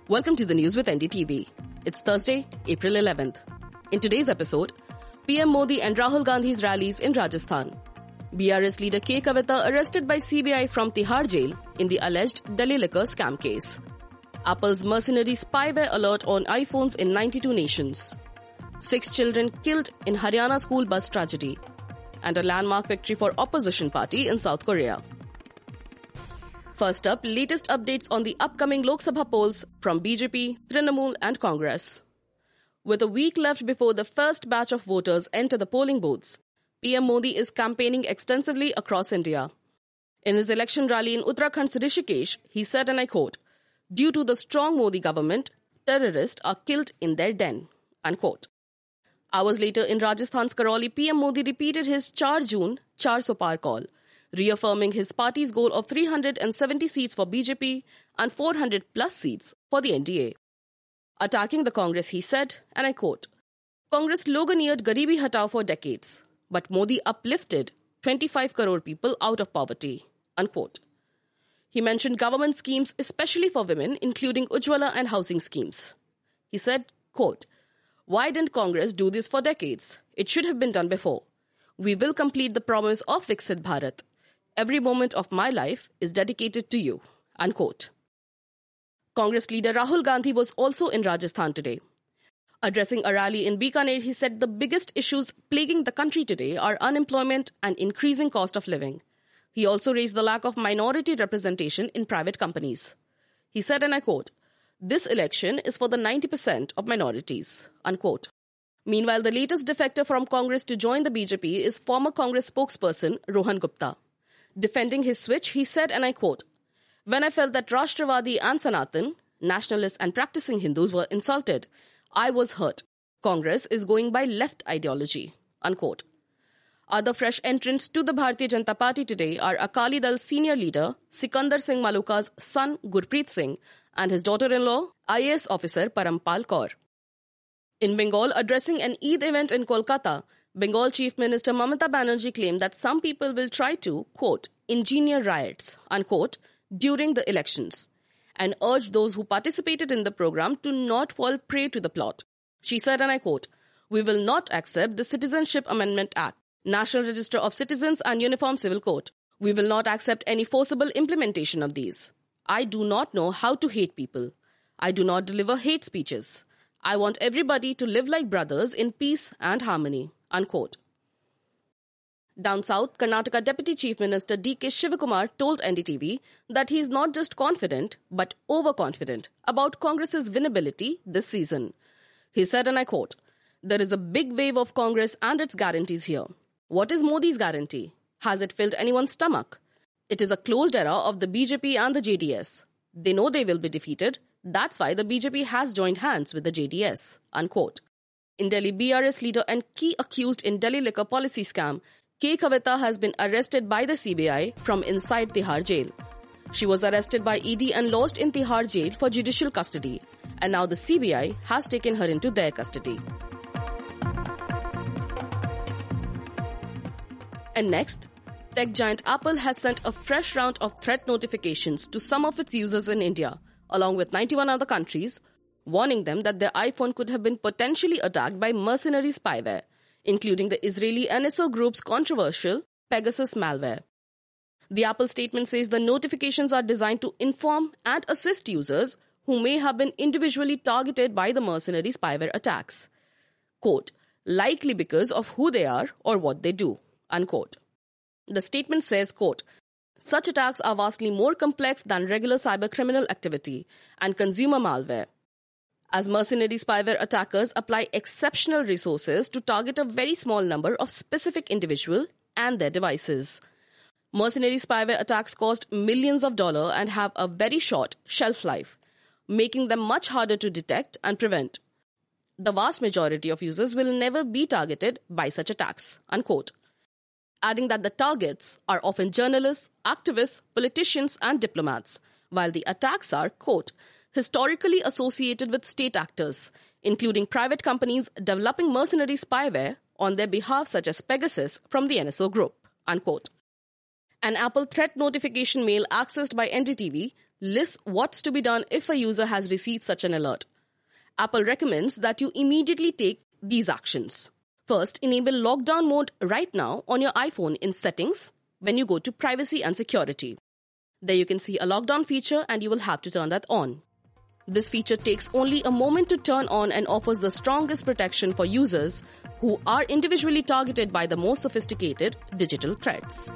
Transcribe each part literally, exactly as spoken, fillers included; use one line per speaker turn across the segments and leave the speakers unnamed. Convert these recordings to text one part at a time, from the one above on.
Welcome to the news with N D T V. It's Thursday, April eleventh. In today's episode, P M Modi and Rahul Gandhi's rallies in Rajasthan. B R S leader K. Kavita arrested by C B I from Tihar jail in the alleged Delhi liquor scam case. Apple's mercenary spyware alert on iPhones in ninety-two nations. Six children killed in Haryana school bus tragedy. And a landmark victory for opposition party in South Korea. First up, latest updates on the upcoming Lok Sabha polls from B J P, Trinamool and Congress. With a week left before the first batch of voters enter the polling booths, P M Modi is campaigning extensively across India. In his election rally in Uttarakhand's Rishikesh, he said, and I quote, "Due to the strong Modi government, terrorists are killed in their den," unquote. Hours later in Rajasthan's Karoli, P M Modi repeated his four June, four so par call, reaffirming his party's goal of three hundred seventy seats for B J P and four hundred plus seats for the N D A. Attacking the Congress, he said, and I quote, "Congress sloganeered Garibi Hatao for decades, but Modi uplifted twenty-five crore people out of poverty," unquote. He mentioned government schemes especially for women, including Ujjwala and housing schemes. He said, quote, "Why didn't Congress do this for decades? It should have been done before. We will complete the promise of Viksit Bharat. Every moment of my life is dedicated to you," unquote. Congress leader Rahul Gandhi was also in Rajasthan today. Addressing a rally in Bikaner, he said the biggest issues plaguing the country today are unemployment and increasing cost of living. He also raised the lack of minority representation in private companies. He said, and I quote, "This election is for the ninety percent of minorities," unquote. Meanwhile, the latest defector from Congress to join the B J P is former Congress spokesperson Rohan Gupta. Defending his switch, he said, and I quote, "When I felt that Rashtravadi and Sanatan, nationalists and practicing Hindus were insulted, I was hurt. Congress is going by left ideology," unquote. Other fresh entrants to the Bharatiya Janata Party today are Akali Dal senior leader Sikandar Singh Maluka's son Gurpreet Singh and his daughter-in-law, I A S officer Parampal Kaur. In Bengal, addressing an Eid event in Kolkata, Bengal Chief Minister Mamata Banerjee claimed that some people will try to, quote, "engineer riots," unquote, during the elections, and urged those who participated in the program to not fall prey to the plot. She said, and I quote, "We will not accept the Citizenship Amendment Act, National Register of Citizens and Uniform Civil Code. We will not accept any forcible implementation of these. I do not know how to hate people. I do not deliver hate speeches. I want everybody to live like brothers in peace and harmony," unquote. Down south, Karnataka Deputy Chief Minister D K Shivakumar told N D T V that he is not just confident, but overconfident about Congress's winnability this season. He said, and I quote, "There is a big wave of Congress and its guarantees here. What is Modi's guarantee? Has it filled anyone's stomach? It is a closed era of the B J P and the J D S. They know they will be defeated. That's why the B J P has joined hands with the J D S," unquote. In Delhi, B R S leader and key accused in Delhi liquor policy scam, K. Kavita has been arrested by the C B I from inside Tihar jail. She was arrested by E D and lodged in Tihar jail for judicial custody, and now the C B I has taken her into their custody. And next, tech giant Apple has sent a fresh round of threat notifications to some of its users in India, along with ninety-one other countries, warning them that their iPhone could have been potentially attacked by mercenary spyware, including the Israeli N S O group's controversial Pegasus malware. The Apple statement says the notifications are designed to inform and assist users who may have been individually targeted by the mercenary spyware attacks. Quote, "likely because of who they are or what they do," unquote. The statement says, quote, "Such attacks are vastly more complex than regular cybercriminal activity and consumer malware, as mercenary spyware attackers apply exceptional resources to target a very small number of specific individuals and their devices. Mercenary spyware attacks cost millions of dollars and have a very short shelf life, making them much harder to detect and prevent. The vast majority of users will never be targeted by such attacks," unquote. Adding that the targets are often journalists, activists, politicians, and diplomats, while the attacks are, quote, "historically associated with state actors, including private companies developing mercenary spyware on their behalf such as Pegasus from the N S O group," unquote. An Apple threat notification mail accessed by N D T V lists what's to be done if a user has received such an alert. Apple recommends that you immediately take these actions. First, enable lockdown mode right now on your iPhone in Settings when you go to Privacy and Security. There you can see a lockdown feature and you will have to turn that on. This feature takes only a moment to turn on and offers the strongest protection for users who are individually targeted by the most sophisticated digital threats.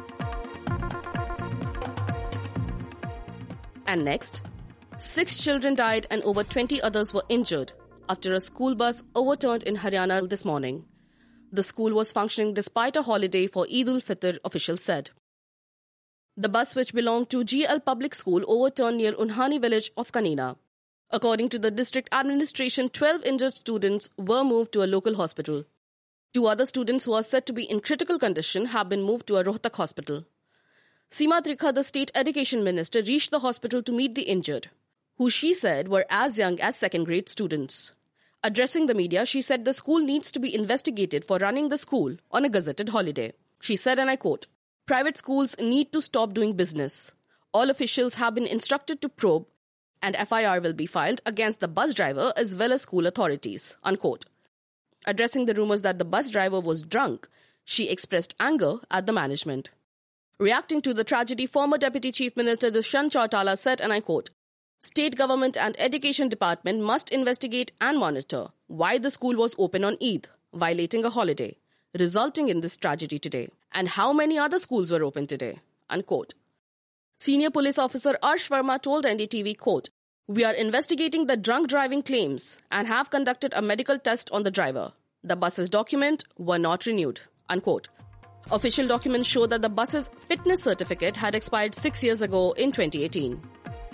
And next, six children died and over twenty others were injured after a school bus overturned in Haryana this morning. The school was functioning despite a holiday for Eid ul-Fitr, officials said. The bus, which belonged to G L Public School, overturned near Unhani village of Kanina. According to the district administration, twelve injured students were moved to a local hospital. Two other students who are said to be in critical condition have been moved to a Rohtak hospital. Seema Trikha, the state education minister, reached the hospital to meet the injured, who she said were as young as second-grade students. Addressing the media, she said the school needs to be investigated for running the school on a gazetted holiday. She said, and I quote, "Private schools need to stop doing business. All officials have been instructed to probe and F I R will be filed against the bus driver as well as school authorities," unquote. Addressing the rumors that the bus driver was drunk, she expressed anger at the management. Reacting to the tragedy, former Deputy Chief Minister Dushyant Chautala said, and I quote, "State government and education department must investigate and monitor why the school was open on Eid, violating a holiday, resulting in this tragedy today, and how many other schools were open today," unquote. Senior police officer Arsh Verma told N D T V, quote, "We are investigating the drunk driving claims and have conducted a medical test on the driver. The bus's documents were not renewed," unquote. Official documents show that the bus's fitness certificate had expired six years ago in twenty eighteen.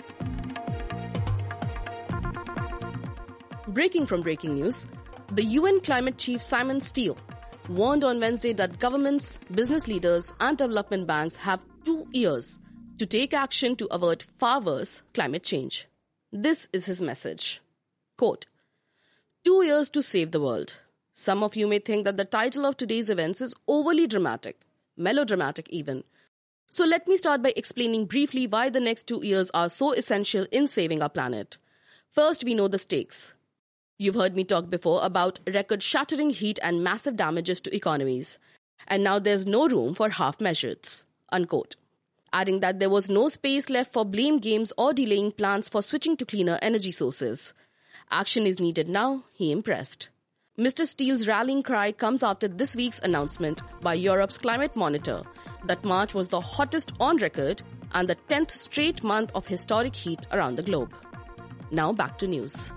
Breaking from breaking news, the U N climate chief Simon Steele warned on Wednesday that governments, business leaders and development banks have two years to take action to avert far worse climate change. This is his message. Quote, "Two years to save the world." Some of you may think that the title of today's events is overly dramatic, melodramatic even. So let me start by explaining briefly why the next two years are so essential in saving our planet. First, we know the stakes. You've heard me talk before about record-shattering heat and massive damages to economies. And now there's no room for half measures, unquote. Adding that there was no space left for blame games or delaying plans for switching to cleaner energy sources. Action is needed now, he impressed. Mister Steele's rallying cry comes after this week's announcement by Europe's climate monitor that March was the hottest on record and the tenth straight month of historic heat around the globe. Now back to news.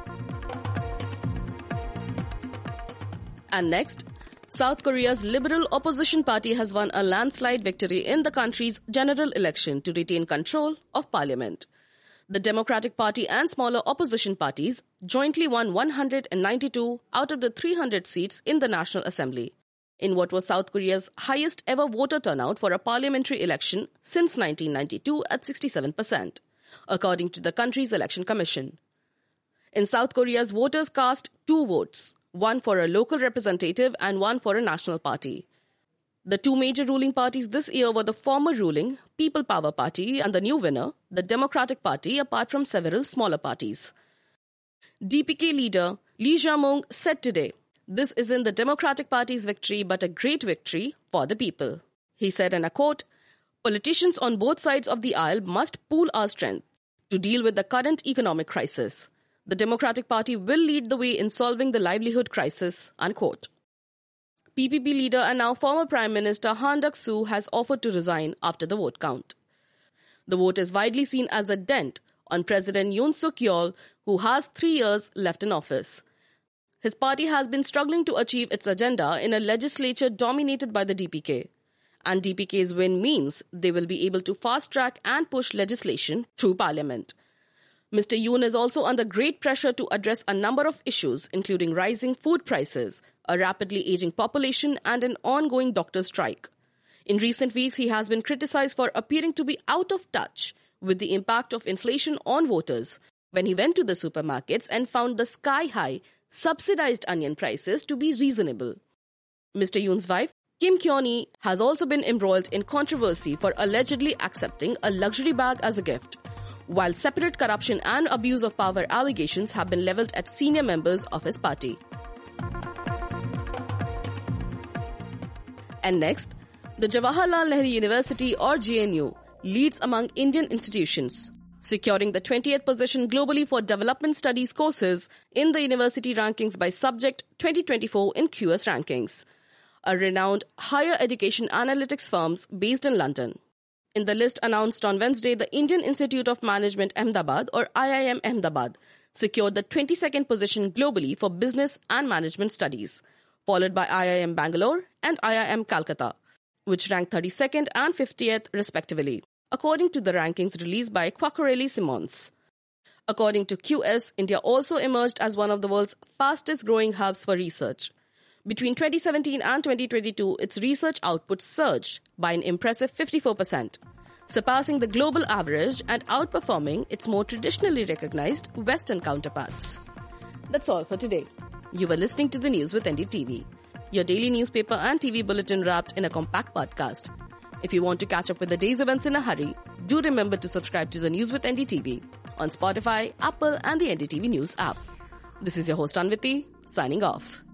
And next, South Korea's Liberal Opposition Party has won a landslide victory in the country's general election to retain control of parliament. The Democratic Party and smaller opposition parties jointly won one hundred ninety-two out of the three hundred seats in the National Assembly, in what was South Korea's highest ever voter turnout for a parliamentary election since nineteen ninety-two at sixty-seven percent, according to the country's election commission. In South Korea's voters cast two votes, one for a local representative and one for a national party. The two major ruling parties this year were the former ruling People Power Party and the new winner, the Democratic Party, apart from several smaller parties. D P K leader Lee Jae-myung said today, "This isn't the Democratic Party's victory but a great victory for the people." He said, and I quote, "Politicians on both sides of the aisle must pool our strength to deal with the current economic crisis. The Democratic Party will lead the way in solving the livelihood crisis," unquote. P P P leader and now former Prime Minister Han Duck-soo has offered to resign after the vote count. The vote is widely seen as a dent on President Yoon Suk-yeol, who has three years left in office. His party has been struggling to achieve its agenda in a legislature dominated by the D P K. And D P K's win means they will be able to fast-track and push legislation through parliament. Mister Yoon is also under great pressure to address a number of issues, including rising food prices, a rapidly aging population, and an ongoing doctor strike. In recent weeks, he has been criticized for appearing to be out of touch with the impact of inflation on voters when he went to the supermarkets and found the sky-high, subsidized onion prices to be reasonable. Mister Yoon's wife, Kim Kyon-hee, has also been embroiled in controversy for allegedly accepting a luxury bag as a gift, while separate corruption and abuse of power allegations have been leveled at senior members of his party. And next, the Jawaharlal Nehru University or J N U leads among Indian institutions, securing the twentieth position globally for development studies courses in the university rankings by subject twenty twenty-four in Q S rankings, a renowned higher education analytics firms based in London. In the list announced on Wednesday, the Indian Institute of Management Ahmedabad or I I M Ahmedabad secured the twenty-second position globally for business and management studies, followed by I I M Bangalore and I I M Calcutta, which ranked thirty-second and fiftieth respectively, according to the rankings released by Quacquarelli Symonds. According to Q S, India also emerged as one of the world's fastest-growing hubs for research. Between twenty seventeen and twenty twenty-two, its research output surged by an impressive fifty-four percent, surpassing the global average and outperforming its more traditionally recognized Western counterparts. That's all for today. You were listening to the news with N D T V, your daily newspaper and T V bulletin wrapped in a compact podcast. If you want to catch up with the day's events in a hurry, do remember to subscribe to the News with N D T V on Spotify, Apple and the N D T V News app. This is your host Anviti, signing off.